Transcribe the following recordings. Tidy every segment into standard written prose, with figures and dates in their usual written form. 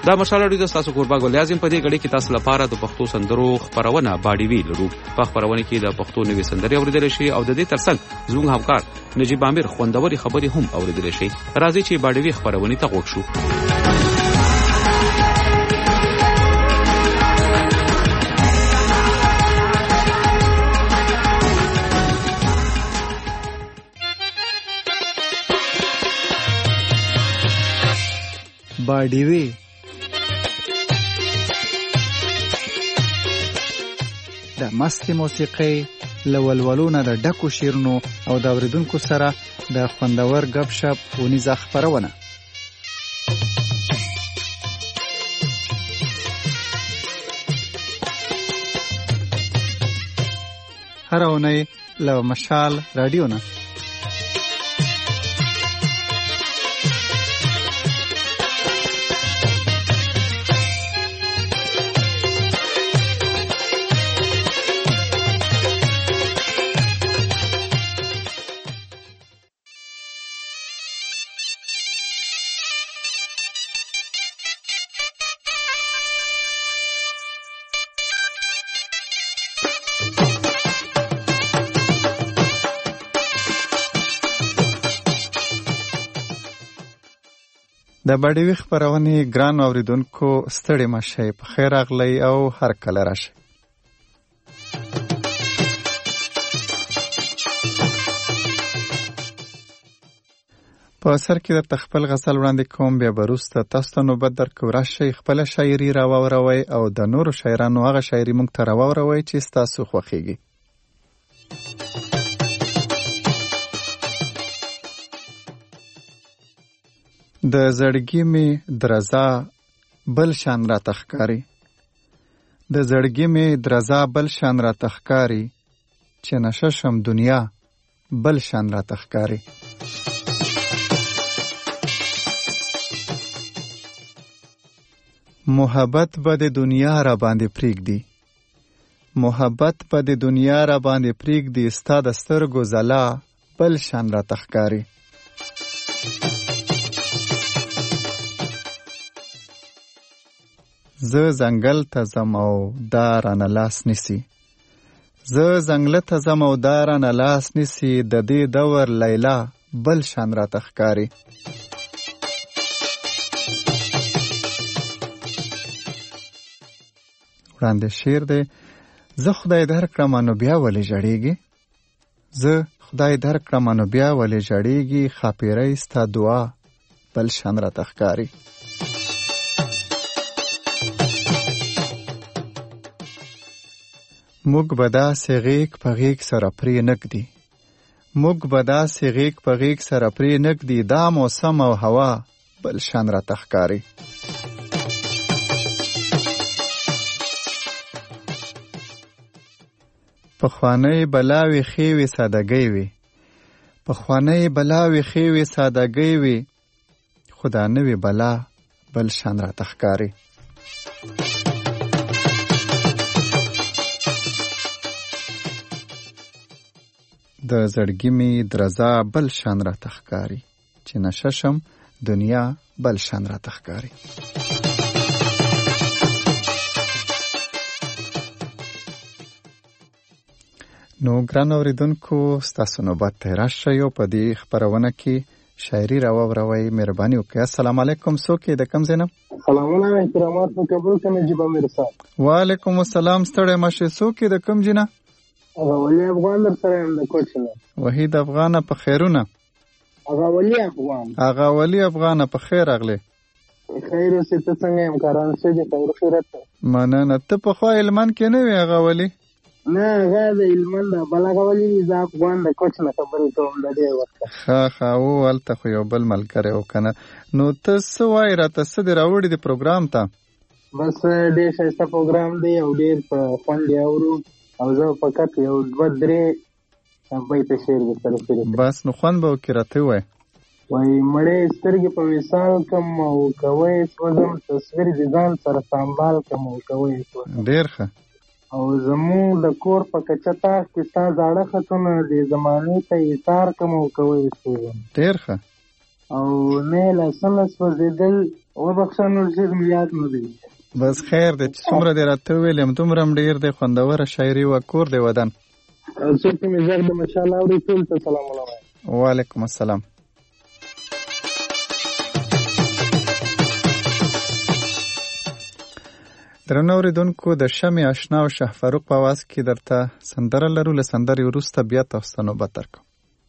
دا مشال اړیدو تاسو کوربه ګل اعظم په دې غړي کې تاسو لپاره د پښتو سندرو خبرونه باډي وی لرو. په خبرونه کې د پښتو نوې سندرې اوریدل شي او د دې ترڅنګ زموږ همکار نجیب عامر خوندوري خبرې هم اوریدل شي. راځي چې باډي وی خبرونه ته غوښ شو. باډي وی د مستي موسیقي لولولونه د ډکو شیرونو او د اوریدونکو سره د خوندور غب شپ ونیزه خبرونه. هر اونۍ له مشال رادیو نه د باډي وی خبرونه ګران اوریدونکو ستړي مشه په خیر اغلی او هر کله راشه. په اثر کې د تخپل غزل وړاندې کوم بیا بروسته تاسو ته نوبت درکو راشي خپل شاعري راووروي او د نورو شاعرانو هغه شاعري مونږ ته راووروي چې تاسو خوښیږي. د زړګي می درزا بل شان را تخکاری د زړګي می درزا بل شان را تخکاری چې نششم دنیا بل شان را تخکاری. محبت به د دنیا را باندې پریږدي محبت به د دنیا را باندې پریږدي ستا د سترګو ځلا بل شان را تخکاری. زه زنګل ته ځم او دا رانه لاس نیسي زه زنګل ته ځم او دا رانه لاس نیسي د دې دور لیلا بل شان را تخکاری. وړاندې شعر دی. زه خدای درکړم نو بیا ولې ژړېږي زه خدای درکړم نو بیا ولې ژړېږي خاپیری ستا دعا بل شان را تخکاری. موږ به داسې غیږ په غیږ سره پرې نږدي موږ به داسې غیږ په غیږ سره پرې نږدي دا موسم او هوا بل شان را تخکاری. پخوانۍ بلاوې ښې سادهګۍ وي پخوانۍ بلاوې ښې سادهګۍ وي خدا نوې بلا بل شان را تخکاری. د زړګي می درزا بل شان را تخکاری چې نششم دنیا بل شان را تخکاری. نو ګران اوریدونکو ستاسو نوبت ته راشئ او په دې خبرونه کې شاعري راووروئ. مهرباني وکړئ. السلام علیکم. څوک د کوم ځای نه؟ سلامونه احترامات په قبول کې نجیب عامر صاحب. وعلیکم السلام. ستړی مشه. څوک د کوم ځای نه؟ ولی افغان در سره هم د کوچ نه. وحید افغان په خیرونه. اغا ولی افغان په خیر اغله. خیر اوسې ته څنګه همکاران څه دي خیر خیرت. مننه. ته په خو علمان کې نه وی اغا ولی؟ نه غاده علمان ده بلغه ولی ز افغان د کوچ نه خبرې کوم د دې وخت. ها او ولته خو یو بل ملګری وکنه. نو ته څه وای راته څه دی راوړی دی پروګرام ته؟ بس ډېر ښایسته پروګرام دی او ډېر په خوند دی اورو او زه فقط یو دوه درې بیت شعر درسره شریک. بس نو خوند به وکړې راته ووایه. وایي مړې سترګې په وصال کم او کوی سوځم تصویر د ځان سره سنبال کم او کوی سوځم. ډېر ښه. او زمونږ د کور په کچه تاق کې ستا زاړه خطونه د زمانې ته ایثار کم او کوی سوځم. ډېر ښه. او نه لاسونه سوځېدل وبخښه نور څه مې یاد نه دی. بس خیر دی چې څومره دې راته وویل یم دومره هم ډېر دی. خوندوره شاعري وه. کور دی ودان؟ څوک چې مې غږ د مشال اوري ټول ته سلام علیکم. وعلیکم السلام. درنو اورېدونکو د شمې اشنا او شه فاروق په اواز کې درته سندره لرو. له سندرې وروسته بیا تاسو ته نوبت درکوم.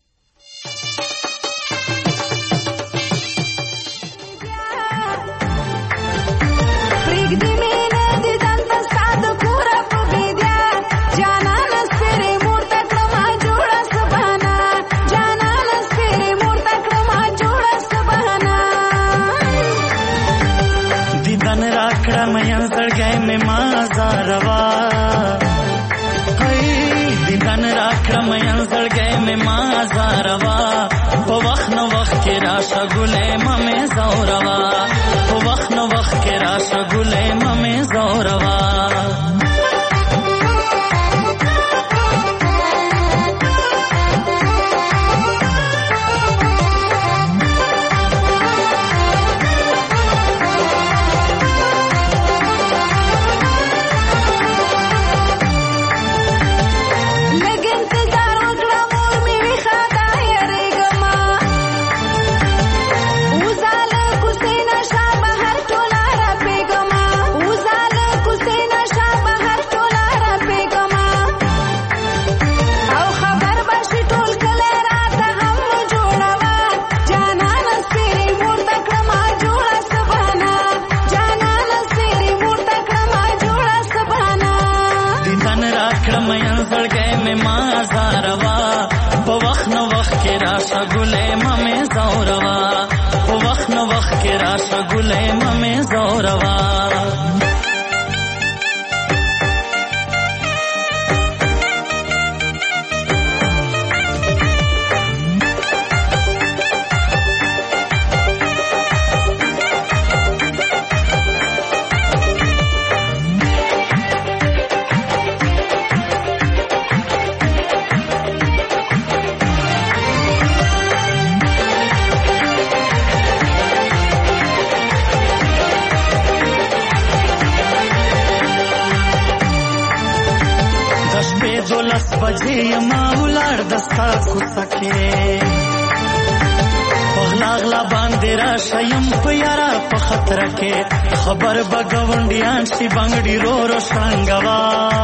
خبر بگونډیان شي بنگړي رو رو شنګوا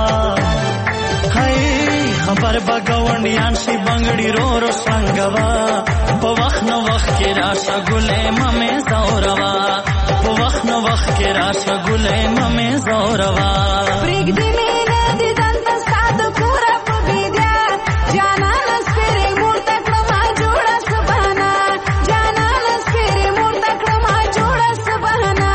خبر بگونډیان شي بنگړي رو رو شنګوا په وخت نو وخت کې راشه ګلې ممه زوروا په وخت نو وخت کې راشه ګلې ممه زوروا پرګ دې مینه دې دنت سات پورا په بيدیا جانا نسره مورته کما جوړه سبانا جانا نسره مورته کما جوړه سبانا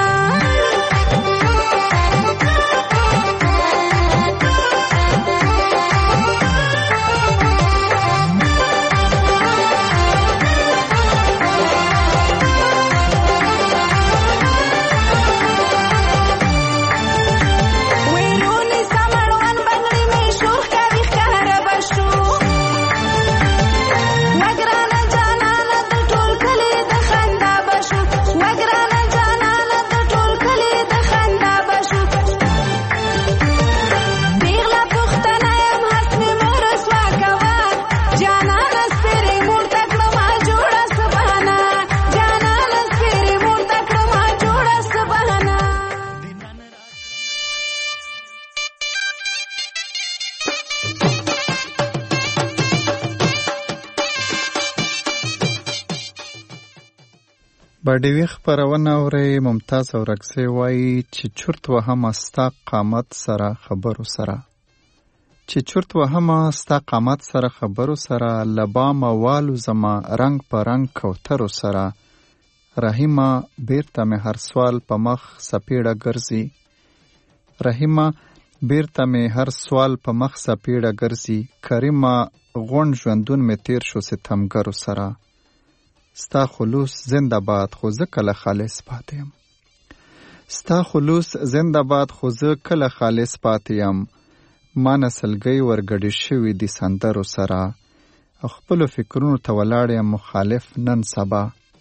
باډیوي خپرونه اورئ. ممتاز اورکزی وایي چې چرت وهمه ستا قامت سره خبرو سره چې چرت وهمه ستا قامت سره خبرو سره لبامه والو زما رنگ په رنگ کوترو سره رحیمه بیرته مې هر سوال په مخ سپیړه ګرځي رحیمه بیرته مې هر سوال په مخ سپیړه ګرځي کریمه غونډ ژوندون مې تیر شو ستمګرو سره ستا خلوص زنده باد خو زه کله خالص پاتې یم ستا خلوص زنده باد خو زه کله خالص پاتې یم ما نسلګۍ ورګډې شوي دي سندرو سره خپلو فکرونو ته ولاړ یم مخالف نن سبا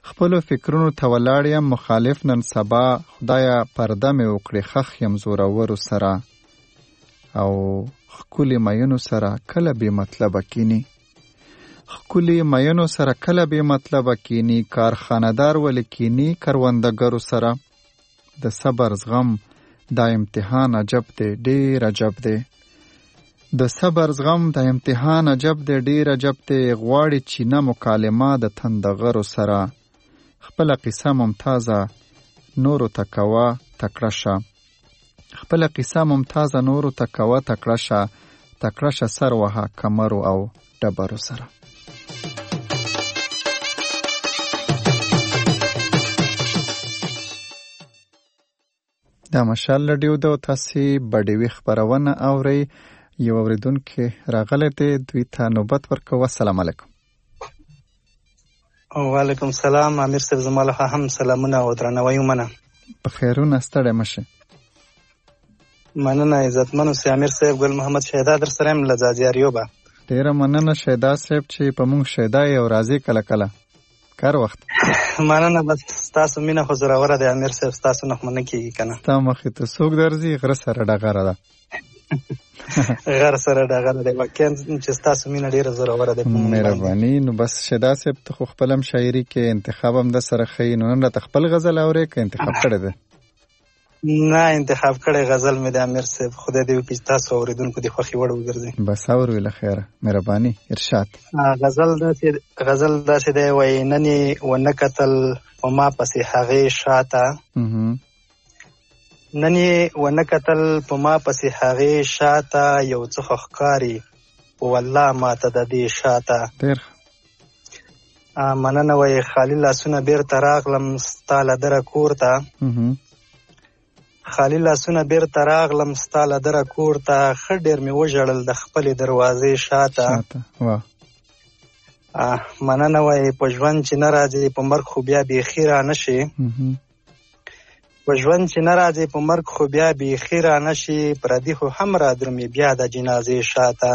خپلو فکرونو ته ولاړ یم مخالف نن سبا خدایه پرده مې وکړې خخ یم زورورو سره او ښکلي مینو سره کله بې مطلبه کینی ښکلي مینو سره کله بې مطلبه کینی کارخانهدار ولې کینی کروندګرو سره د صبر زغم دا امتحان عجب دی ډېر عجب دی د صبر زغم د امتحان عجب دی ډېر عجب دی غواړي چینه مکالمه د تندغرو سره خپله قصه ممتازه نورو ته کوه تکړه شه خپله قصه ممتازه نورو ته کوه تکړه شه سر وهه کمرو او ډبرو سره دا مشال رادیو ده او تاسې بډیوي خپرونه اورئ یو اورېدونکی راغلی دی دوی ته نوبت ورکوه السلام علیکم وعلیکم السلام امیر صاحب زما له هم سلامونه او درناوی ومنه په خیرونه ستړی مه شئ مننه عزتمنو سي امیر صاحب ګل محمد شهدا در سره یم له ځاځیاریوبه ډېره مننه شهدا صاحب چې په موږ شهدا یې او راځي کله کله کار وخت مننه بس ستاسو مینه خو زوروره دی امیر صاحب ستاسو نه خو نه کېږي که نه ستا مخې ته څوک درځي غره سره ډغره ده غر سره ډغره دی واقعا چې ستاسو مینه ډېره زوروره دی مهرباني نو بس شهدا صاحب ته خو خپل هم شاعري کې انتخاب هم د سره ښیي نو نن راته خپل غزل اورې که انتخاب کړی دی نه انتخاب کړی غزل مې د امیر صاحب خدای دې وکړي چې تاسو اورېدونکو د خوښې وړ وګرځي بس اورو له خیره مهرباني ارشاد غزل داسې دی وایي نن یې ونه کتل په ما پسې هغې شاته نن یې ونه کتل په ما پسې هغې شاته یو څه ښکاري والله ماته د دې شاته ډېر مننه وایي خالي لاسونه بیرته راغلم ستا له دره کور ته خالی لاسونه بیرته راغلم ستا له دره کور ته ښه ډېر مې وژړل د خپلې دروازې شاته مننه وایي په ژوند چې نه راځي په مرګ خو بیا بیخي را نه شي په ژوند چې نه راځي په مرګ خو بیا بیخي را نه شي پردي خو هم را درومي بیا د جنازې شاته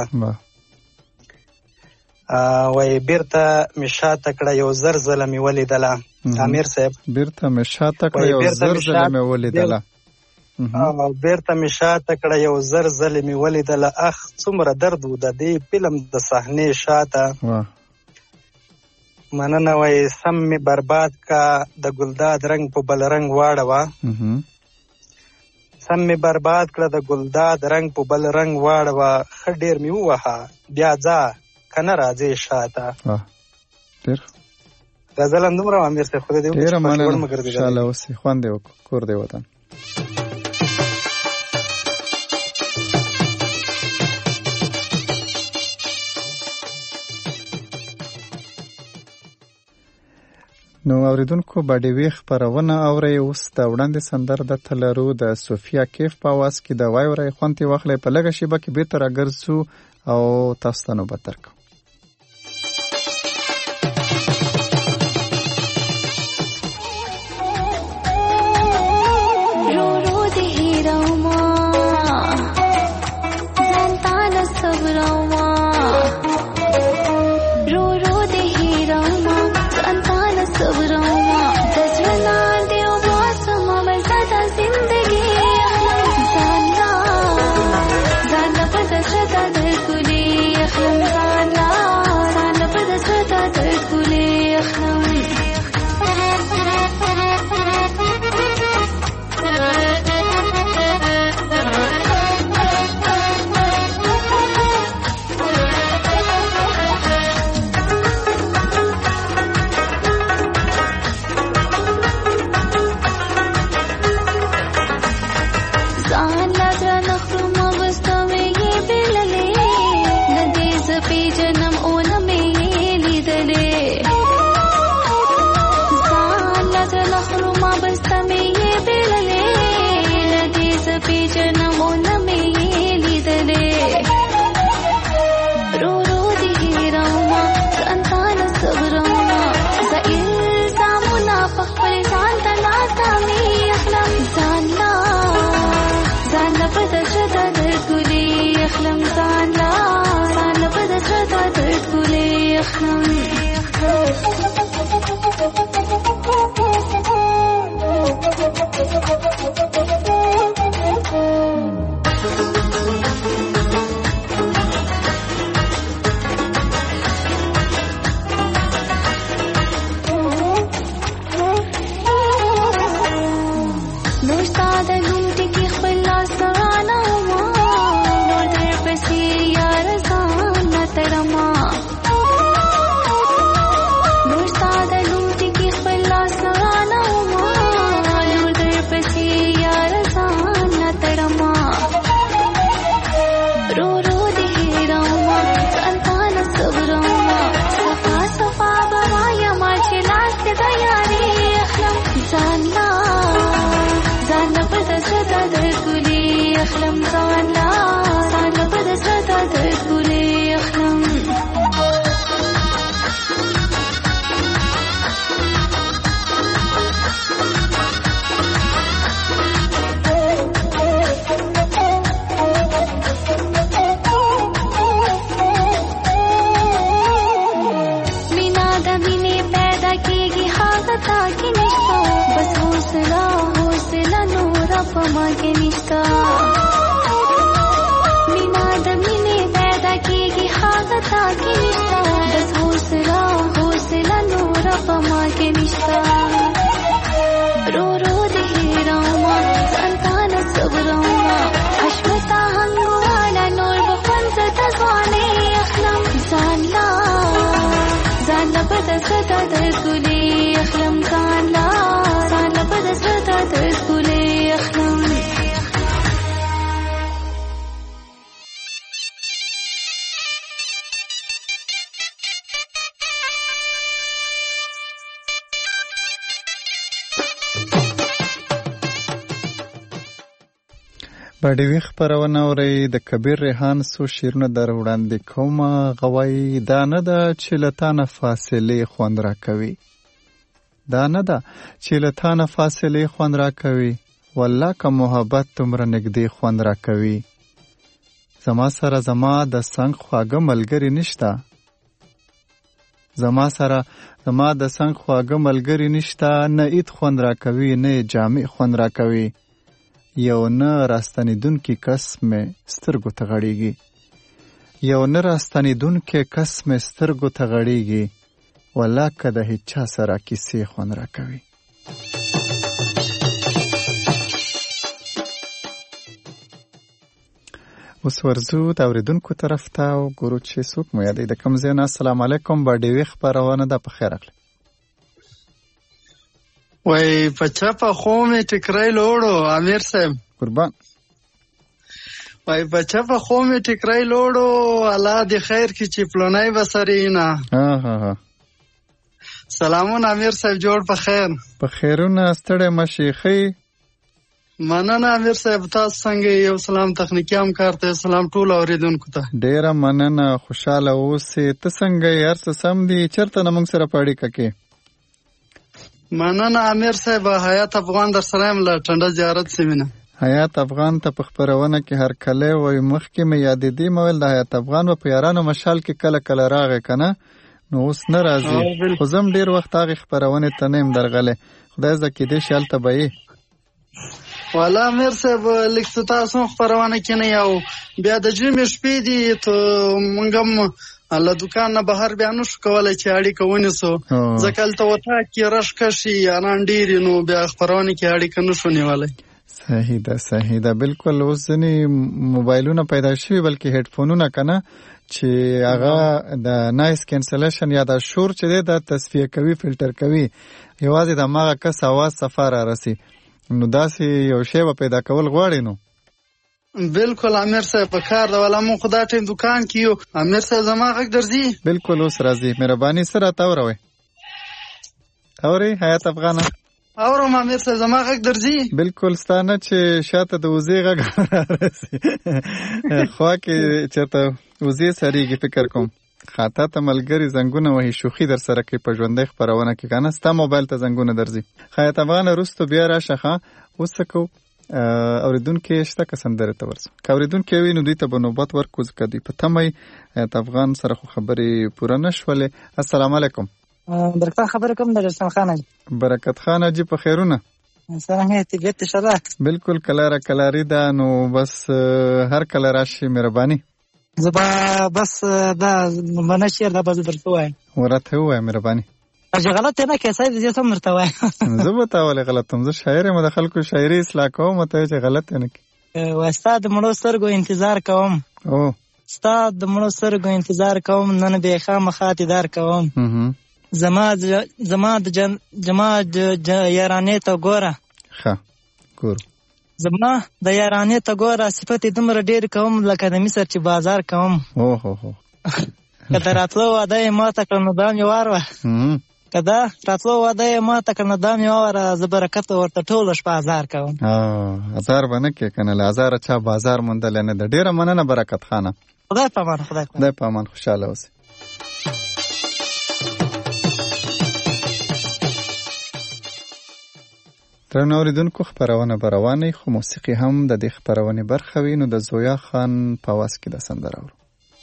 وایي بیرته مې شاته کړه یو زر ځله مې ولیدله امیر صاحب بیرته مې شاته کړه یو زر ځله مې ولیدله بیرته مې شاته کړه یو زر ځلې مې ولیدله اخ څومره درد و د دې فلم د صحنې شاته مننه وایي سم مې برباد کا د ګلداد رنګ په بل رنګ واړوه سم مې برباد کړه د ګلداد رنګ په بل رنګ واړوه ښه ډېر مې ووهه بیا ځه که نه راځې شاته غزل همدومره و امیر صاحب خدای دې وکړي ډېره مننه انشاءالله اوسې خوند دې وکړو کور دې وطن نو اوریدونکو باډیوي خپرونه اورئ اوس د وړاندې سندره درته لرو د صوفیا کیف په اواز کې د وای ورئ خوند یې واخلئ په لږه شیبه کې بېرته راګرځو او تاسو ته نوبت درکوو اخلم ځان لا په دستا د ګلې اخلم پما کې نشتا مینا د مینې پیدا کېږي هغه تا کې نشتا بس حوصله نور پما کې نشتا رو رو دې هېرومه ځان ته نه صبرومه اشمتا هنګواله نور به خوند زه د ځوانۍ اخلم ځان لا په دستا د ګلې اخلم ځان لا په دستا د ګلې اخلم باډیوي خپرونه اورئ د کبیر ریحان څو شعرونه در وړاندې کومه غوایي دا نه ده چې له تا نه فاصلې خوند راکوي دا نه ده چې له تا نه فاصلې خوند راکوي والله که محبت دومره نږدې خوند راکوي زما سره زما د څنګ خواږه ملګري نشته زما سره زما د څنګ خواږه ملګري نشته نه عید خوند راکوي نه جامع خوند راکوي یو نه راستنېدونکی کس مې سترګو ته غړېږي یو نه راستنېدونکی کس مې سترګو ته غړېږي والله که د هیچ چا سره کیسې خوند راکوي اوس ورځو د اورېدونکو طرف ته او ګورو چې څوک مو یادوي د کوم ځای نه السلام علیکم باډیوي خپرونه ده په خیر اخلئ وای په چپه خو مې ټکری لوړو امیر صاحب قربان وای په چپه خو مې ټکری لوړو الله دې خیر کړي چې پلونی به سرې نه سلامونه امیر صاحب جوړ په خیر په خیرونه ستړی مشي ښې مننه امیر صاحب تاسو څنګه یو سلام تخنیکي همکار ته سلام ټول اوریدونکو ته ډیره مننه خوشاله اوسې ته څنګه یې هر څه سم دي چېرته نه موږ سره په اړیکه کې مننه امیر صاحب حیات افغان در سره یم له ټنډه زیارت سیمې نه حیات افغان ته په خپرونه کې هرکلی وایي مخکې مې یادېدې مې ویل د حیات افغان به په یارانو مشال کې کله کله راغی که نه نو اوس نه راځي خو زه هم ډېر وخت هغې خپرونې ته نه یم درغلی خدای زده کېدی شي هلته به یې والا امیر صاحب لږ څه تاسو هم خپرونه کې نه یو بیا د ژمې شپې دي ته موږ هم له دوکان نه بهر بیا نه شو کولی چې اړیکه ونیسو ځکه هلته وطاق کې رش کشي یاران ډېرې نو بیا خپرونه کې اړیکه نه شو نیولی صحیح ده بالکل اوس ځینې موبایلونه پیدا شوي بلکې هیډفونونه که نه چې هغه د نایس کینسلیشن یا د شور چې دی دا تصفیه کوي فلټر کوي یوازې د هماغه کس اواز صفا را رسي نو داسې یو شی به پیدا کول غواړي نو بالکل امیر صاحب په کار ده والا مونږ خو دا ټیم دوکان کې یو امیر صاحب زما غږ درځي بالکل اوس راځي مهرباني سره راته اوروئ اورئ حیات افغانه اورم امیر صاحب زما غږ درځي بالکل ستا نه چې شاته د وزې غږ رارسي خوا کې چېرته وزې سریږي فکر کوم خاطا ته ملګري زنګونه وهي شوخي در سره کوي په ژوندۍ خپرونه کې که نه ستا موبایل ته زنګونه درځي حیات افغانه وروستو بیا راشه ښه اوس څه کوو اوریدونکي شته که سندرې ته ورسو که اوریدونکي وي نو دوی ته به نوبت ورکړو ځکه دوی په تمه حیات افغان سره خو خبرې پوره نه شولې السلام علیکم برکت خبره کوم د رستم خان برکت خان جی په خیرونه څنګه طبیعت شته بالکل کلاره کلاری ده نو بس هر کله راشي مهرباني زبا بس دا منه شعر دا به درته وایم ورته وایم مهرباني چې غلط نه کې سید دې سم مرته وایم زه به تا ولې غلطم زه شاعر یم د خلکو شاعري اصلاح کوم ته چې غلط نه کی واستا د مړو سترګو انتظار کوم او استاد د مړو سترګو انتظار کوم نن به خامخا دیدار کوم زما د یارانې ته ګوره ښه ګور زما د یارانې ته ګوره صفت دومره ډېر کوم لکه د مصر چې بازار کوم اوه که د راتلو واده یې ماته کړه نو دا مې وار وه که دا راتلو واده یې ما ته کنه دا مې واوره زه برکت ورته ټوله شپه ازار کوم. ازار به نه کې کنه له ازاره چا بازار موندلی نه ده. ډېره مننه برکت خانه. خدای په امان. خدای په امان. خوشحاله اوسئ. درنو اوریدونکو خپرونه به روانه خو موسیقي هم د دې خپرونې برخه وي. نو د زویا خان په آواز کې د سندره اورو.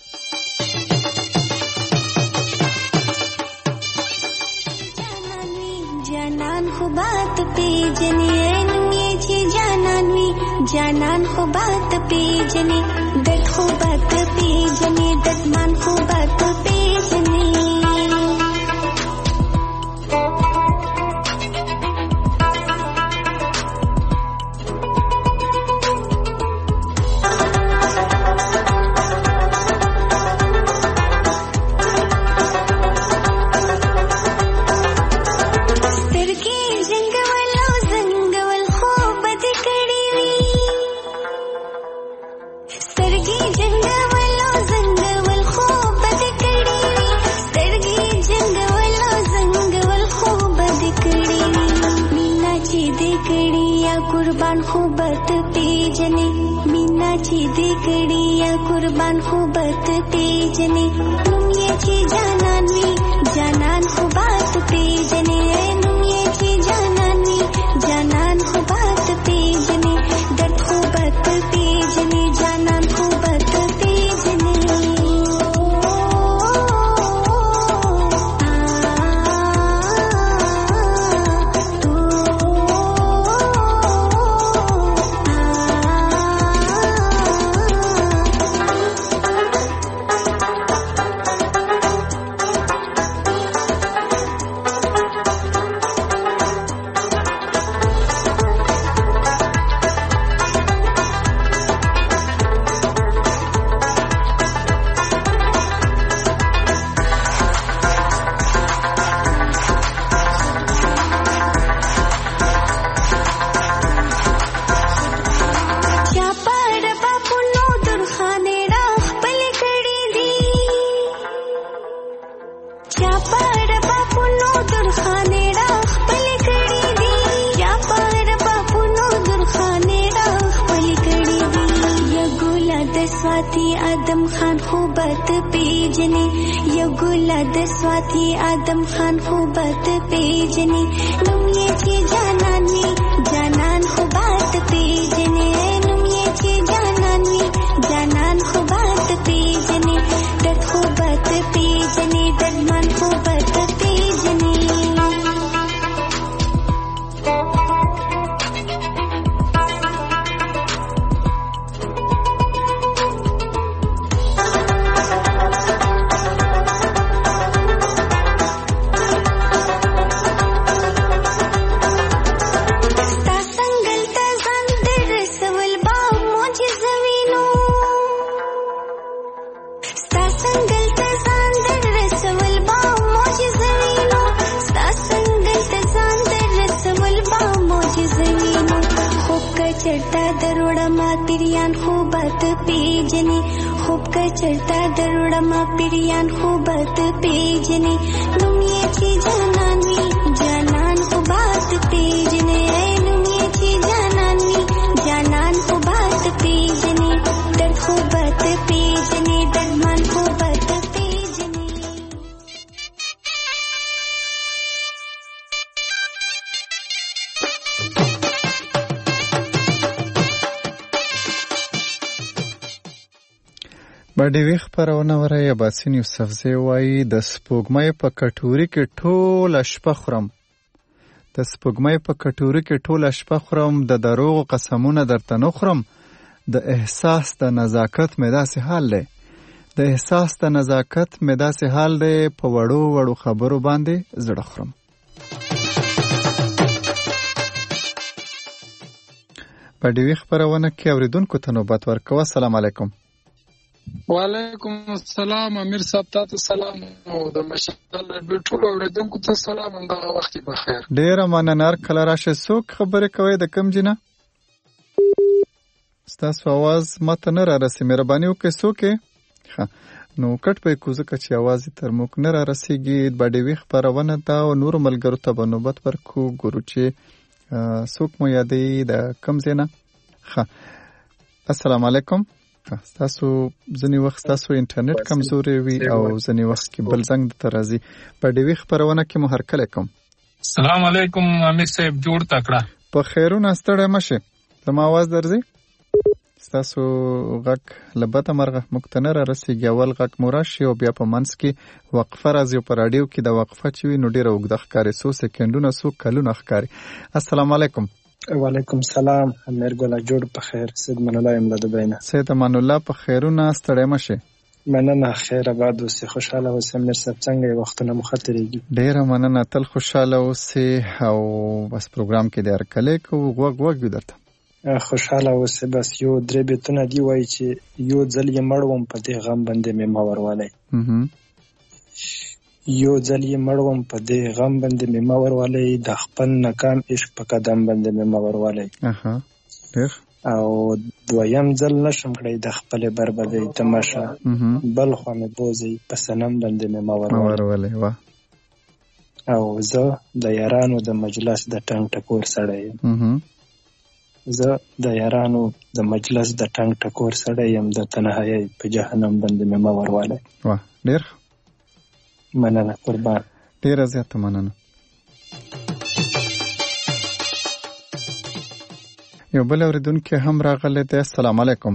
جانان خو بات پیجنی نمی چی جانانوی جانان خو بات پیجنی دت خو بات پیجنی دت من خو بات پیجنی कुर्बान खूबत तेजने मीना ची देखड़ी या कुर्बान खूबत तेजने तुम ये ची जानानवी जानान खूबात तेजने तुम ये ची जानानवी जानान खूबात तेजने दर्द खूबत तेजने जानान खूबत तेजने आदम खान खूबत पेजने ये गुलाद स्वाति आदम खान खूबत पेजने तुम ये ची जानानी जानान खूबत पेजने तुम ये ची जानानी जानान खूबत पेजने दर्द खूबत पेजने दर्द मन खूबत पेजने चढ़ता दरोड़ा माँ पिरियान खूबत पेजने खूब का चढ़ता दरोड़ा माँ पिरियान खूबत पेजने तुम ये ची जानानवी जानान खूबत पेजने तुम ये ची जानानवी जानान खूबत पेजने दर्द खूबत पेजने दर्द मन खूबत पेजने باډیوي خپرونه وره یاباسین یوسفزی وایي د سپوږمۍ په کټوري کې ټوله شپه خورم د سپوږمۍ په کټوري کې ټوله شپه خورم د دروغو قسمونه درته نه خورم د احساس د نزاکت مې داسې حال دی د احساس د نزاکت مې داسې حال دی په وړو وړو خبرو باندې زړه خورم. باډیوي خپرونه کې اوریدونکو ته نوبت ورکوه. السلام علیکم. وعلیکم السلام. امیر صاحب تاسو سلام او د مشال ټول اوریدونکو ته سلام او د وخت بخیر. ډیره مننه. کله راشه څوک خبرې کوي د کم جنه ستاسو आवाज ماته نه را رسي. مهرباني وکړئ څوک نو کټ په کوزه چې आवाज تر موږ نه را رسیږي باندې وی خبرونه دا او نور ملګرو ته په نوبت ورکو ګورو چې څوک مو یادې د کم زینه السلام علیکم تاسو ځنی وخت تاسو انټرنیټ کمزوري وي او ځنی وخت کې بل زنګ د ترازی په ډیوی خبرونه کې مو هرکله کوم السلام علیکم امیر صاحب جوړ تکړه په خیرونه ستړی مشه زما आवाज درځي تاسو غږ لبته مرغه مقتنه را رسیږي اول غږ مراشي او بیا په منځ کې وقفه راځي په رادیو کې د وقفه چې نو ډیره وګد ښکاری 100 سکندونه 100 کلونه ښکاری السلام علیکم وعلیکم سلام امیر ګل جوړ په خیر سید من الله املا دبینه سید من الله په خیرونه ستړی مشه مننه خیر آباد اوسې خوشاله اوسې امیر صاحب څنګه وختونه مخاطرېږي ډیره مننه تل خوشاله اوسې او بس پروګرام کې د هرکله کو وګ درته خوشاله اوسې بس یو درې بیتونه دی وای چې یو ځل یې مړوم په دې غم باندې مې ما وروالی یو ځل یې مړوم په دې غم باندې مې ما وروالی د خپل ناکام عشق په قدم باندې مې ما وروالی او دویم ځل نشم کړی د خپلې بربادۍ تماشه بل خوا مې بوځي په صنم باندې مې ما وروالی او زه د یارانو د مجلس د ټنګ ټکور سړی یم زه د یارانو د مجلس د ټنګ ټکور سړی یم د تنهایۍ په جهنم باندې مې ما وروالی واه ډېر مننه قربان ډیره زیاته مننه یو بل اوریدونکي هم راغلی دی السلام علیکم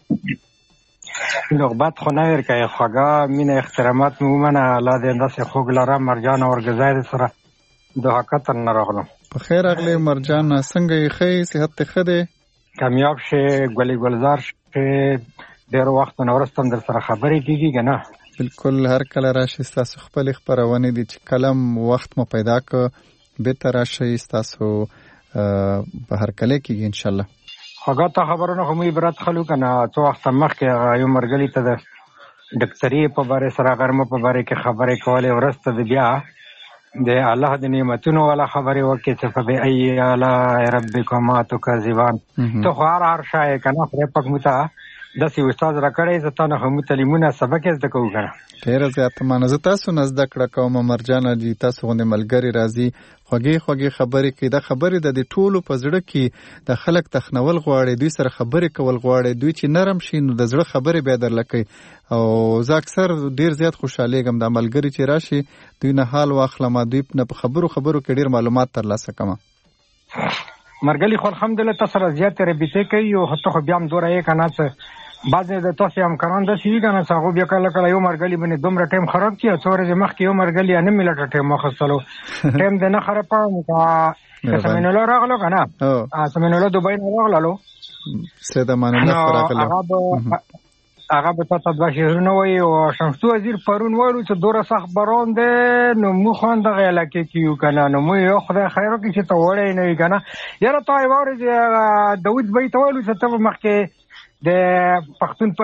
نوبت خو نه ورکوي خوږه مینه احترامات مې ومنه الله دې همداسې خوږ لره مرجان اورګزی سره د حقیقت نه راغلم په خیر راغلی مرجان څنګه یې ښه صحت دې ښه دی کامیاب شې ګلي ګلزار شې ډېر وخت نه وروسته هم در سره خبرې کېږي که نه بالکل هر کله راشي ستاسو خپلې خپرونې دي چې کلم وخت مو پیدا کړ بېرته راشئ ستاسو به هر کله کېږي انشاءالله خوږه ته خبرونه خو مو عبرت خلو که نه څو وخته مخکې یو مرګلي ته د ډکتري په بارې سره غرمه په بارې کې خبرې کولې وروسته د بیا د الله د نعمتونو والا خبرې وکړې چې فبأي آلاء ربکما تکذبان ته خو هر شی یې که نه خدای پاک موږ ته داسې استاد راکړی زه تا نه خو موږ تعلیمونه سبق یې زده کوو که نه ډېره زیاته مننه زه تاسو نه زده کړه کوم مرجانه جي تاسو غوندې ملګري راځي خوږې خبرې کوي دا خبرې د دې ټولو په زړه کې د خلک تخنول غواړي دوی سره خبرې کول غواړي دوی چې نرم شي نو د زړه خبرې بیا درله کوي او زه اکثر ډېر زیات خوشحالېږم دا ملګري چې راشي دوی نه حال واخلم دوی نه په خبرو کې ډېر معلومات ترلاسه کړم مرګلي خو الحمدلله تا سره زیاتې رابطې کوي او ته خو بیا هم دوره یې که نه څه بعضې د تاسې همکاران داسې وي که نه څه هغوی بیا کله یو مرګلي باندې دومره ټایم خراب کړي او څو ورځې مخکې یو مرګلي نه مې لټه ټایم واخیستلو ټایم دې نه خراب کړم که سمین الله راغلو که نه سمین الله دوبۍ نه راغللو سید امان الله راغلو هغه به تا ته دوه شعرونه وایي او شمسو وزیر پرون وایلو چې دوره سخت باران دی نو موږ خو هم دغه علاقې کې یو که نه نو موږ یو خدای خیر وکړي چې ته وړی نه وي که نه یاره تا یې واورېدې داود بهي ته ویلو چې ته به مخکې د پښتون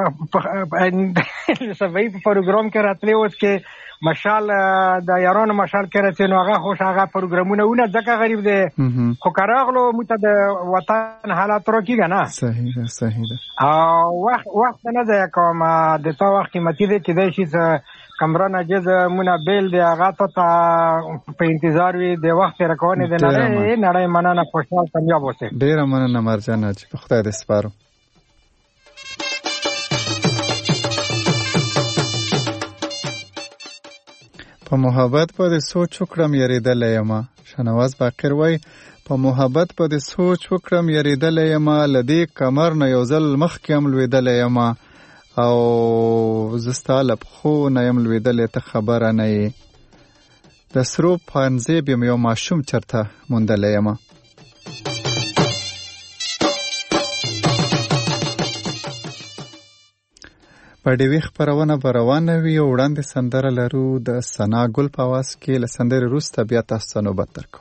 صفایي په پروګرام کې راتلی اوس کې مشال د یارانو مشال کې راځي نو هغه خوش هغه پروګرامونه ونه ځکه غریب دی خو که راغلو موږ ته د وطن حالات راکېږي نه صحیح ده او وخت نه ضایع کوم د تا وخت قیمتي دی کیدای شي کمران عجز مونه بیل دی هغه ته په انتظار وي د وخت تېره کوونې د نړۍ مننه خوشحال کامیاب اوسئ ډېره مننه مرجانه چې په خدای دې سپارو په محبت باندې سوچ وکړم یریدلی یمه شنواز باقر وای په محبت باندې سوچ وکړم یریدلی یمه له دې کمر نه یو ځل مخکې هم لوېدلی یمه او زه ستا له پښو نه یم لوېدلی ته خبره نه یې د سرو پانځیب یم یو ماشوم چېرته موندلی یمه په ډیوي خپرونه به روانه وي او وړاندې سندره لرو د ثنا ګل په اواز کې له سندرې وروسته بیا تاسو ته نوبت درکوم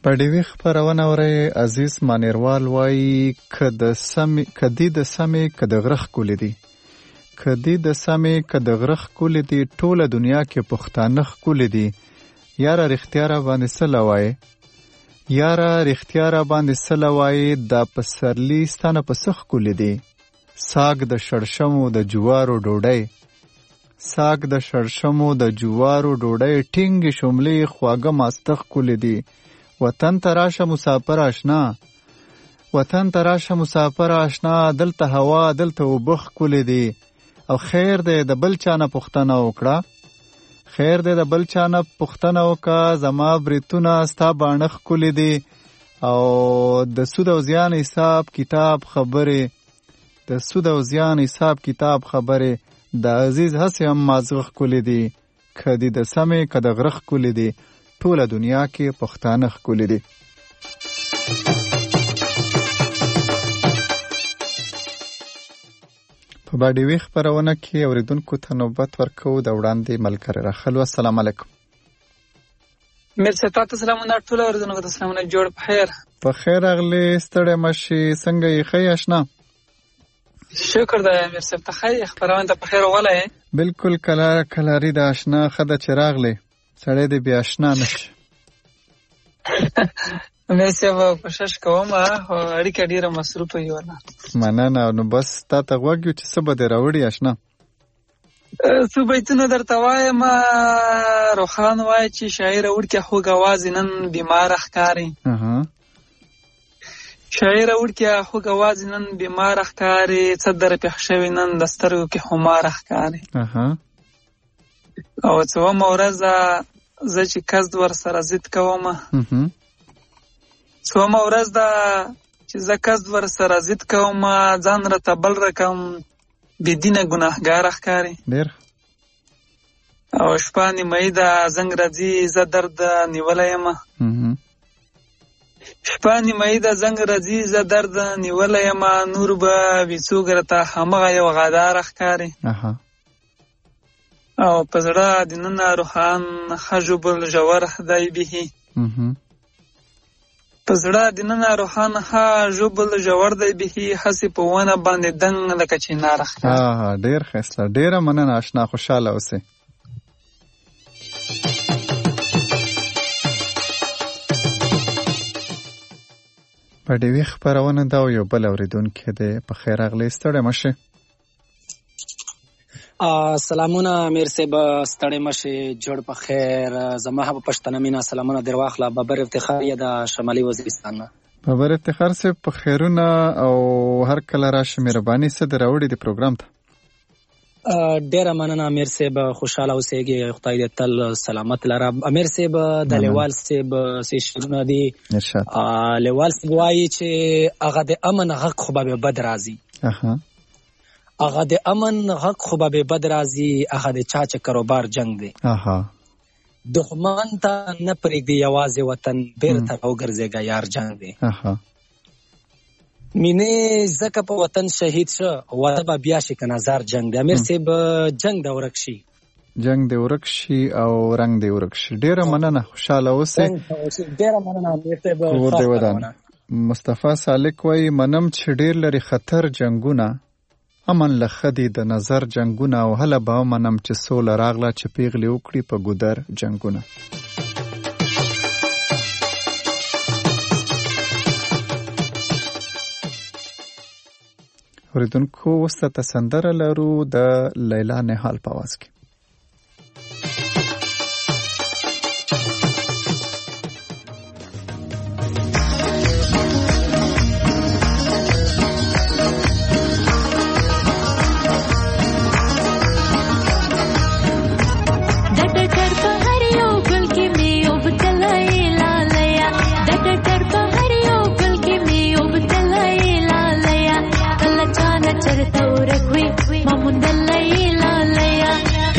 په ډیوی خپرونه اورئ. عزیز مانیروال وایي که د سمې که د غره ښکلې دي، که دې د سمې که د غره ښکلې دي، ټوله دنیا کې پښتانه ښکلې دي. یاره رښتیا را باندې څه لوایې، یاره رښتیا را باندې څه لوایې، دا پسرلي ستا نه په څه ښکلې دي. ساګ د شړشمو د جوارو ډوډۍ، ساګ د شړشمو د جوارو ډوډۍ، ټینګې شملې خواږه ماسته ښکلې دي. وطن ته راشه مسافر آشنا، وطن ته راشه مسافر آشنا، دلته هوا دلته اوبه ښکلې دي. او خیر دی د بل چا نه پوښتنه وکړه، خیر دی د بل چا نه پوښتنه وکړه، زما بریتونه ستا باڼه ښکلې دي. او د سود او زیان حساب کتاب خبرې، د سود او زیان حساب کتاب خبرې، د عزیز هسې هم مازغه ښکلې دي. که دې د سمې که د غره ښکلې دي، ټوله دنیا کې پښتانه ښکلې دي. په باډیوي خپرونه کې اوریدونکو ته نوبت ورکوو. د وړاندې ملګری راخلو. السلام علیکم. مرسي تاسو سلامونه ټول اوریدونکو ته سلامونه. جوړ په خیر. په خیر راغلی. ستړی مشي. څنګه یې ښه آشنا؟ شکر دی مرسي ته خیر. خبرونه ته په خیر وله. بالکل کلاری د آشنا خده چې راغلی سړی دې بیا آشنا نشي. مرسي به کوشش کوم. اړیکه ډیره مصروفه یو نه. مننه. نو بس تا ته غوږ یو چې څه به دې راوړي آشنا؟ څو بیتونه درته وایم. روخان وایي چې شاعر وړکې خوږ اواز نن بیماره ښکاري، شاعر وړکې خوږ اواز نن بیماره ښکاري، څه در پېښ شوي نن د سترګو کې خماره ښکاري. او څومه ورځه زه چې قصد ورسره ضد کوم، څومه ورځ ده چې زه قصد ورسره ضد کوم، ځان راته بل رقم بېدینه ګناهګاره ښکاري. ډېر. او شپه نیمایي ده زنګ راځي زه درد نیولی یم، شپه نیمایي ده زنګ راځي زه درد نیولی یم، نور به وي څوک راته همغه یو غداره ښکاري. او په زړه دننه روحان ښه ژوبل ژور دی بیخي، په زړه دننه روحان ښه ژوبل ژور دی بیخي، هسې په ونه باندې دنګ لکه چناره ښکاري. ډېر ښایسته. ډېره مننه اشنا. خوشحاله اوسئ. په ډیوي خپرونه دا یو بل اوریدونکی دی. په خیر راغلی. ستړی مشې. سلامونه امیر صاحب. ستړی مشې. جوړ په خیر. زما هم پښتنه مینا سلامونه در واخله. بابر افتخار یې د شمالي وزیرستان نه. بابر افتخار صاحب په خیرونه او هر کله راشي. مهرباني څه در راوړي د پروګرام ته؟ ډیره مننه امیر صاحب. خوشاله اوسئ. خدای دې تل سلامت لره. امیر صاحب د لیوال صاحب سې شعرونه دي. لیوال صاحب وایي چې هغه د امن غږ خو به بد راځي، هغه د امن غږ خو به بد راځي، هغه د چا چې کاروبار جنگ دی. دښمن ته نه پرېږدي یوازې وطن، بیرته راوګرځېږه یار جنگ دی. مینې ځکه په وطن شهید شه، واده به بیا شي که نظر جنگ دی. امیر صاحب جنگ د ورک شي، جنگ دی ورک شي او رنگ دی ورک شي. ډیره مننه. خوشاله اوسئ. ډیره مننه امیر صاحب. کور دی ودان. مصطفی سالک وایي منم چې ډیر لري خطر جنگونه، امن له خدي د نظر جنگونه، او هله به منم چې سوله راغله چې پیغلې وکړي په ګودر جنگونه. اوریدونکو اوس ته سندره لرو د لیلا نهال په आवाज کې. چرته ورکوي ما مونږ لیلا لیلا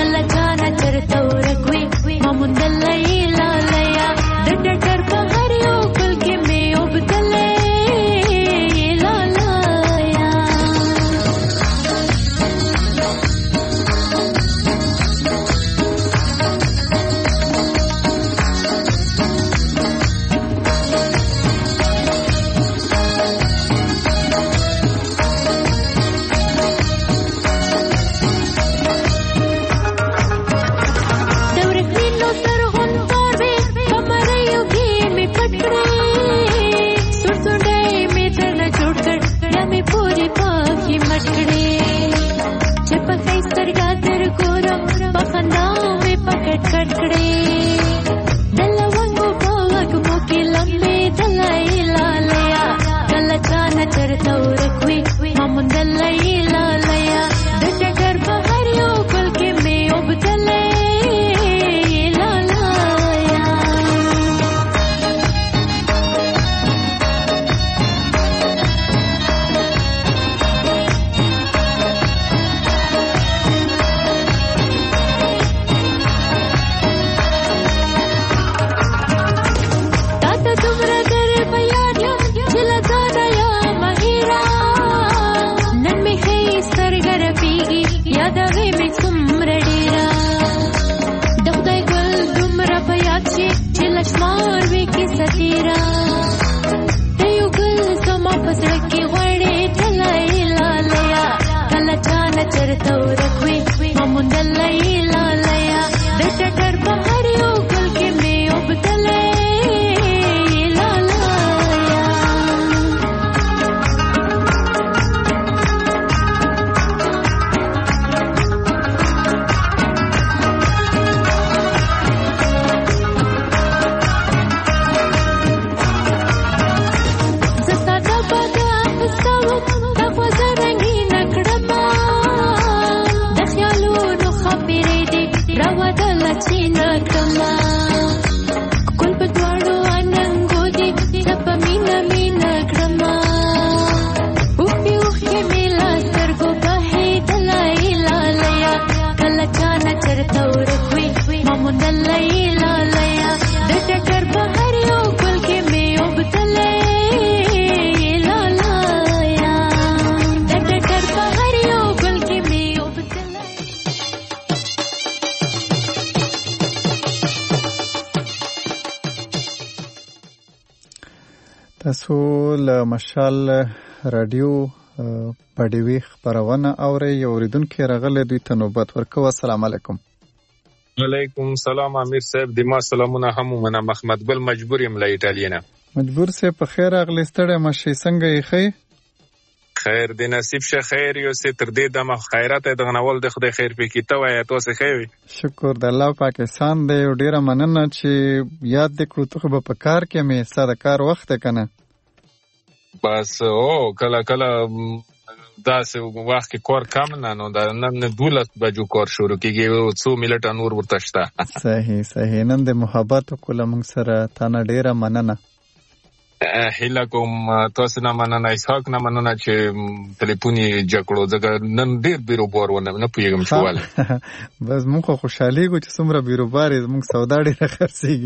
تاسو له مشال رادیو باډیوي خبرونه اورئ. یو اوریدونکی راغلی دوی ته نوبت ورکوه. السلام علیکم. وعلیکم سلام امیر صاحب. د ما سلامونه هم ومنه. محمد ګل مجبور یم له ایټالیا نه. مجبور صاحب په خیر راغلی. ستړی مشئ. څنګه یې ښه؟ خیر د نصیب شه خیر یو سه تر دې دمه خیرات د غنول د خدای خیر پکې ته وای تاسو ښه وي. شکر د الله پاکستان دی. ډیره مننه چې یاد دې کړو. ته به په کار کې مې ساده کار وخت کنه بس او کله داسې وخت کې کار کم نه نو دا نن 12 بجو کار شروع کیږي. 2 منټه نور ورته شته. صحیح نن د محبت کوله موږ سره تانه ډیره مننه. هیله کوم تاسو نه مننه اسحاق نه مننه چې ټلیفوني جکړو ځکه نن ډیر بیروبار ونه نه پوهیږم چې واله بس موږ خوشحاليږو چې څومره بیروبار موږ سودا ډیره خرڅيږي.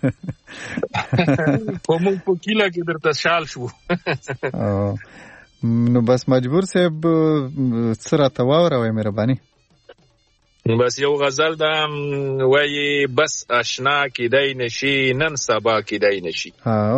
په موږ په کیله کې درته شال شو. نو بس مجبور صاحب سره تواوره وای مهرباني. بس یو غزل دا وایي بس آشنا کیدای نشي نن سبا کیدای نشي.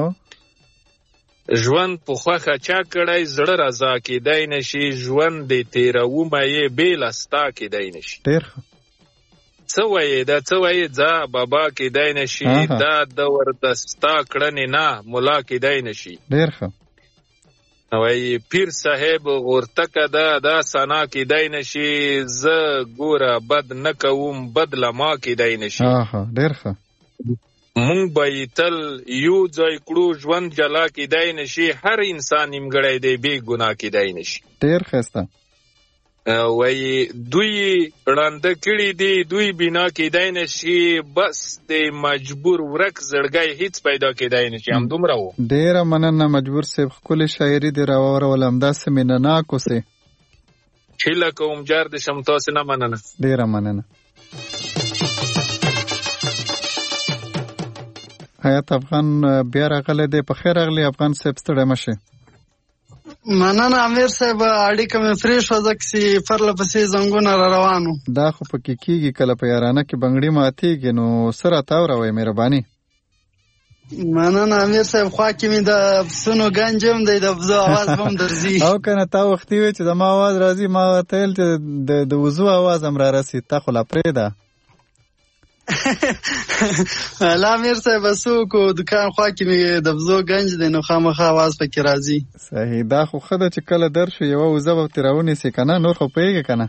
ژوند په خوخه چا کړی زړه رضا کیدای نشي. ژوند دې تیرومه یې بې له ستا کیدای نشي. ډېر څه وایې دا څه وایې ځه بابا کیدای نشي. دا د ورته ستا کړنې نه ملا کیدای نشي. ډېر ښه وایي پیر صاحب غورتکه دا ثنا کیدای نشي. زه ګوره بد نه کوم بد له ما کیدای نشي. ډېر ښه مونږ به تل یو ځای کړو ژوند جلا کیدای نشي. هر انسان نیمګړی دی بې ګناه کیدای نشي. ډېر ښایسته وایي دوی ړانده کړي دي دوی بنا کیدای نشي. بس د مجبور ورک زړګی هیڅ پیدا کیدای نشي. همدومره و. ډېره مننه مجبور صاحب. ښکلې شاعري دې راوړول. همداسې مینهناک اوسئ. هیله کوم جار دې شم. تاسې نه مننه. ډېره مننه. حیات افغان بیا راغلی دی. په خیر راغلی افغان صاحب. ستړی مشئ. مننه امیر صاحب. اړیکه مې پرې شوه ځکه چې پرله پسې زنګونه را روانو. دا خو پکې کېږي کله په یارانه کې بنګړي ماتېږي. نو څه راته اوروئ مهرباني. مننه امیر صاحب. خوا کې مې د پسونو ګنج هم دی د بزو اواز به هم درځي. او کنه تا وختي وی چې زما اواز راځي ما ورته ویل چې د وضو اواز هم را رسي. تا خو لا پرېږده. لا امیر صاحب څوک دکان خوا کې مې د بزو ګنج دی نو خامخا اواز پکې راځي. صحیح. دا خو ښه ده چې کله درشو یوه وزه به ترې راونیسې که نه. نور خو پوهېږې که نه.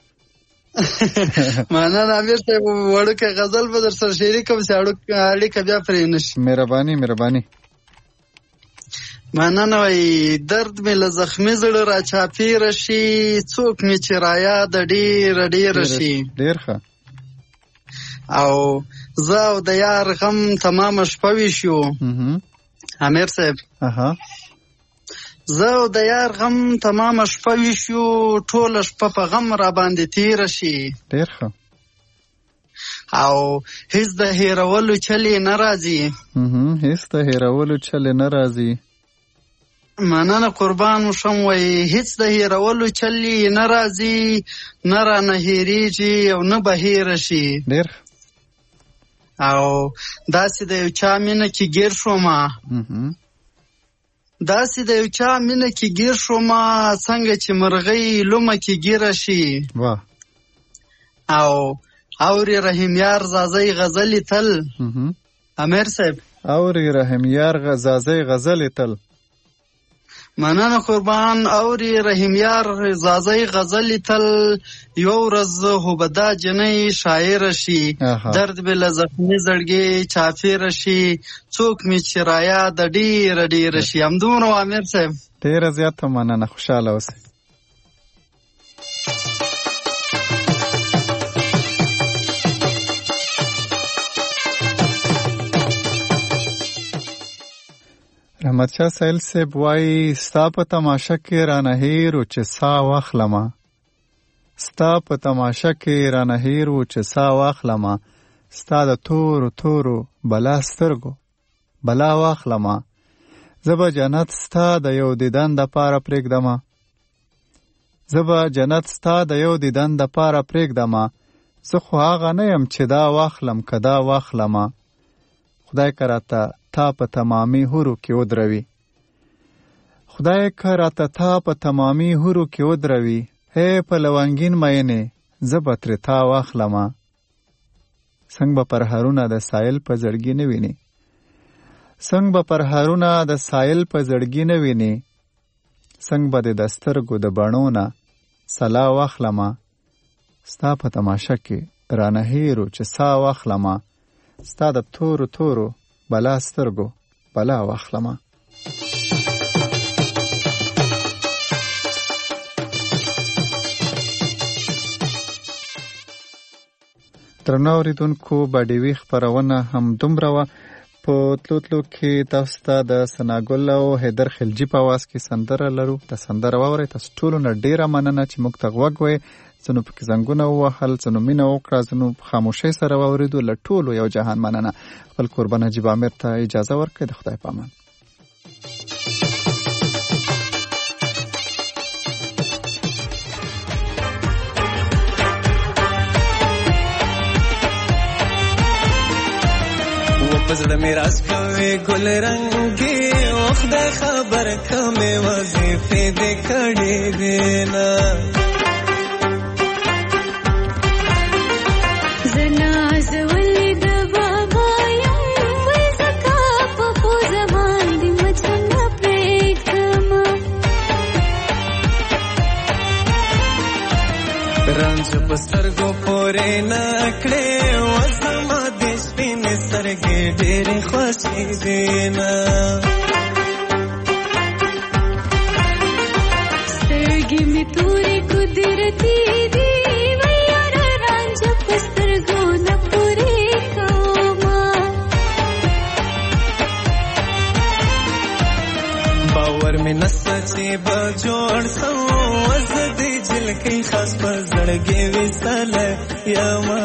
مننه امیر صاحب. وړوکی غزل به در سره شریکم چې اړیکه بیا پرې نه شي. مهرباني. مننه. وایي درد مې له زخمي زړه را چاپېره شي. څوک مې چې رایاده ډېره شي. ډېر ښه. او زه او د یار غم تمامه شپه ویشو. امیر صاحب زه او د یار غم تمامه شپه ویشو. ټوله شپه په غم را باندې تیره شي. ډېر ښه. او هیڅ د هیرولو چلې نه راځي. مننه قربان شم. وایي هیڅ د هیرولو چلې نه راځي. نه رانه هیریږي او نه به هیره شي. ډېر او داسې د یو چا مینه کې ګیر شومه. څنګه چې مرغۍ لومه کې ګیره شي. او اوري رحیمیار زازی غزلې تل. امیر صاحب اوري رحیمیار زازی غزلې تل. مننه قربان. اوري رحیمیار زازی غزلې تل. یو ورځ هو به دا جنۍ شاعره شي. درد به له زخمي زړګي چاپېره شي. څوک مې چې رایاده ډېره شي. همدومره امیر صاحب. ډېره زیاته مننه. خوشحاله اوسئ. احمد شاه سایل صاحب وایي ستا په تماشه کې رانه هیر و چې سا واخلمه. ستا په تماشه کې رانه هیر و چې سا واخلمه. ستا د تورو بلا سترګو بلا واخلمه. زه به جنت ستا د یو دیدن د پاره پرېږدمه. زه خو هغه نه یم چې دا واخلم که دا واخلمه. خدای که راته تا په تمامي هورو کې ودروي. خدای که راته تا په تمامي هورو کې ودروي، هی په لونګین مینې زه به ترې تا واخلمه. څنګ به پرهرونه د سایل په زړګي نه ویني، څنګ به پرهرونه د سایل په زړګي نه ویني، څنګ به د سترګو د بڼو نه سلا واخلمه. ستا په تماشه کې رانه هیرو چې سا واخلمه، ستا د تورو تورو بلا سترګو بلا واخلمه. درنو اوریدونکو، باډیوي خپرونه هم دومره وه. په تلو تلو کې تاسو ته د ثناګل او حیدر خلجي په اواز کې سندره لرو. د سندره واورئ. تاسو ټولو نه ډېره مننه چې موږ ته غوږ وئ. ځینو پکې زنګونه ووهل، ځینو مینه وکړه، ځینو په خاموشۍ سره واورېدو. له ټولو یو جهان مننه. خپل کوربه نجیب عامر ته اجازه ورکړئ. د خدای په امان. پزړه مې راز کوي ګل رنګي، وخت خبر کمې وظیفې دې کړې دي نه. زناز ولې د بابا یم، وای زکا په پوزه باندې مچن نه پرېږدم. رنځ په سترګو پورې نه کړې، وزما د سپینې سترګې ډېرې خوښې دي نه. سترګې مې تورې قدرتي دي، وای یاره رنځ په سترګو نه پورې کومه. باور مې نسته چې به جوړ سم، وزه دې جلکۍ خاص په زړګې ویستله یمه.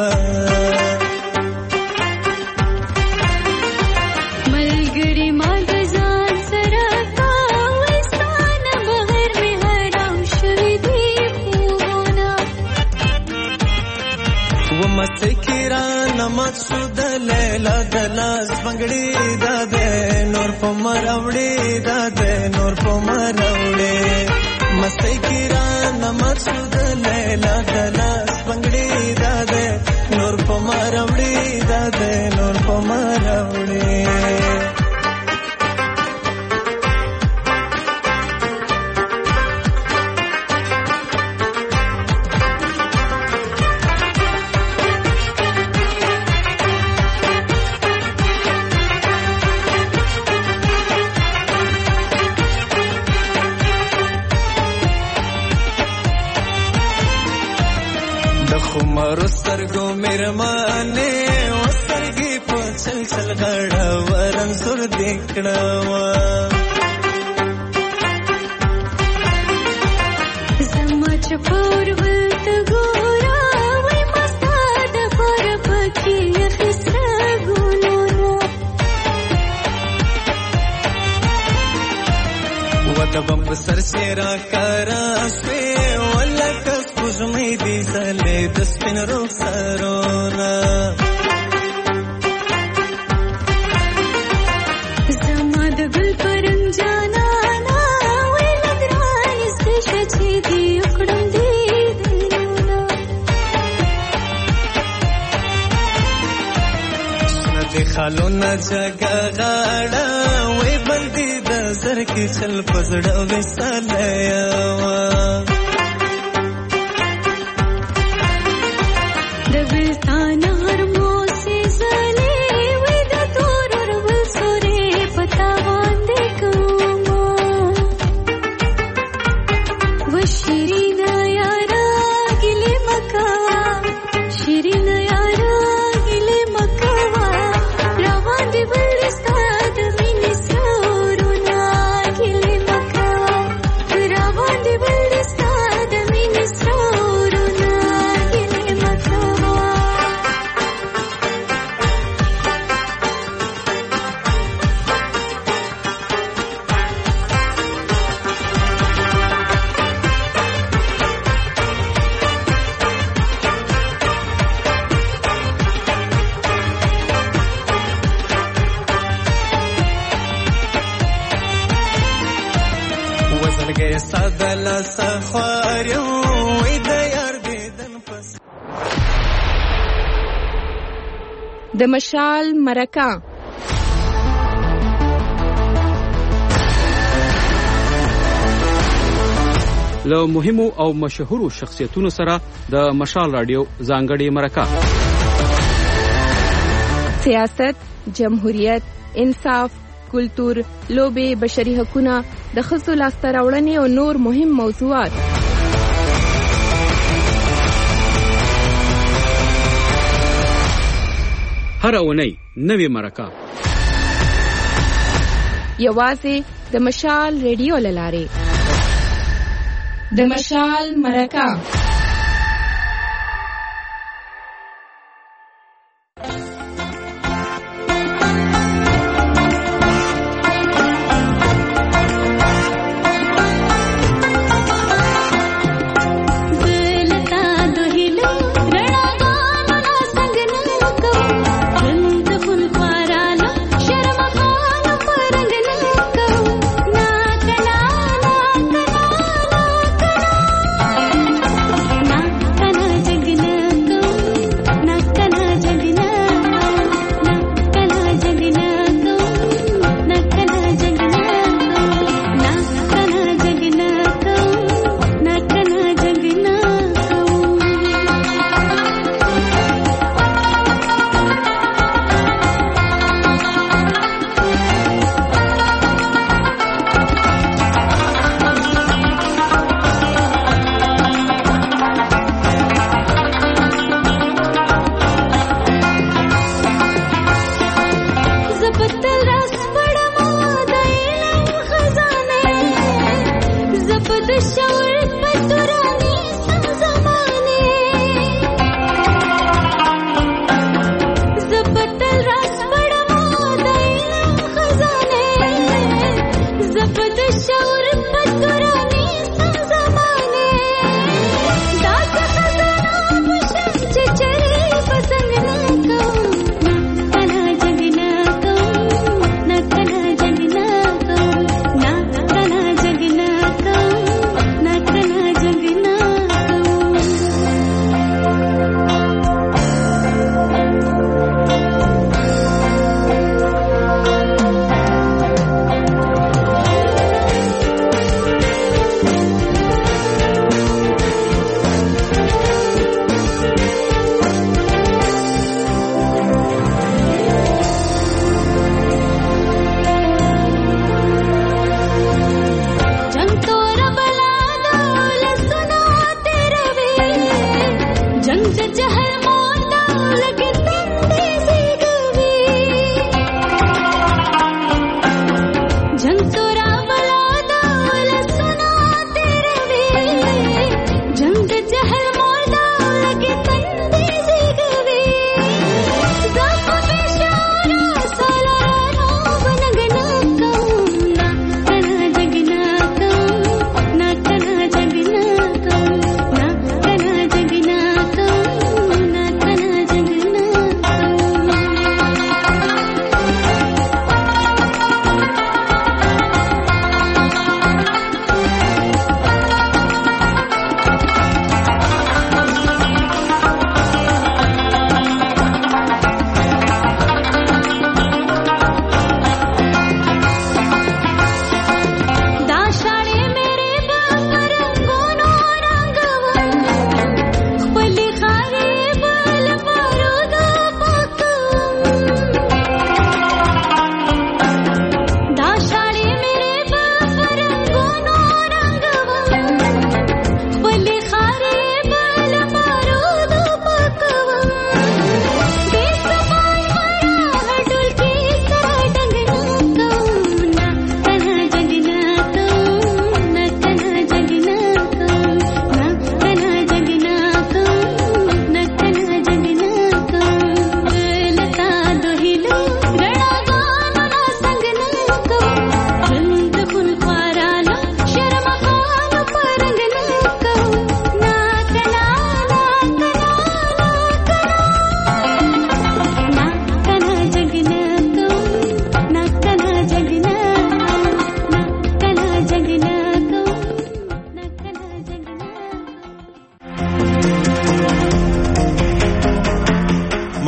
ملګری ما د ځان سره کا، وای ستا نه بغیر مې حرام شوي دي خوبونه. ومستۍ کې رانه مات شو د لیلا د لاس بنګړي دا دی، نور په مر اوړي دا دی، نور په مر اوړي. مستۍ کې رانه مات شو د لیلا د لاس بنګړي دا دی، نور په مر اوړي دا دی، نور په مر اوړي. خمارو سترګو مېرمانې وسترګې په چل چل غړه ورنځور دې کړه. زما چې پور ولته ګوره، وای ما ستا د پاره پکې اخیسته ګلونه. وده بم په سر چې راکاره شوې، ولکه سپوږمۍ دې ځلې د سپین رخسارونه. زما د ګل پرنګ جانانه، وای له ګرانې څه شه چې دې وکړم دیدنونه. شنه دې خالونه جګه غاړه، وای بندې د زر کې چل په زړه ویستله یمه. د بلتانه هر موسې ځلې، وای د تورو ربل سورې په تا باندې کومه. و شیرینه یاره ګلې مه کوه، شیرینه یاره ګلې مه کوه، راباندې بل ستا د مینې سرورونه ګلې مه کوه، راباندې بل ستا کیسه د لاسه خوار یم وای د یار دیدن پس د مشال مرکه له مهمو او مشهورو شخصیتونو سره د مشال رادیو ځانګړې مرکه. سیاست، جمهوریت، انصاف، کلتور، لوبې، بشري حقونه، د ښځو لاسته راوړنې او نور مهم موضوعات. هر اونۍ نوې مرکه یوازې د مشال ریډیو له لارې. د مشال مرکه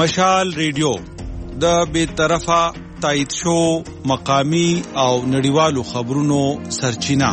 مشال ریډیو د بیطرفه تایید شو مقامی او نړیوالو خبرونو سرچینه.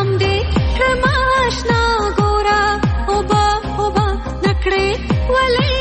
Wale